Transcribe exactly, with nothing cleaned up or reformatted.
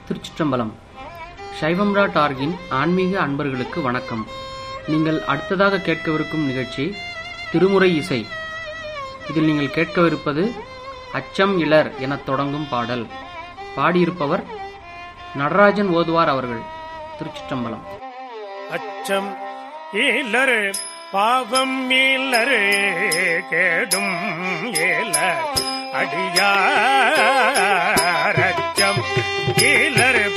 திருச்சிற்றம்பலம். சைவம்ரா டார்கின் ஆன்மீக அன்பர்களுக்கு வணக்கம். நீங்கள் அடுத்ததாக கேட்கவிருக்கும் நிகழ்ச்சி திருமுறை இசை. இதில் நீங்கள் கேட்கவிருப்பது அச்சம் இலர் எனத் தொடங்கும் பாடல். பாடியிருப்பவர் நடராஜன் ஓதுவார் அவர்கள். திருச்சிற்றம்பலம். அச்சம் இலர் பாவம் இலர் கேடும் இலர் அடியார் அச்சம் இலர்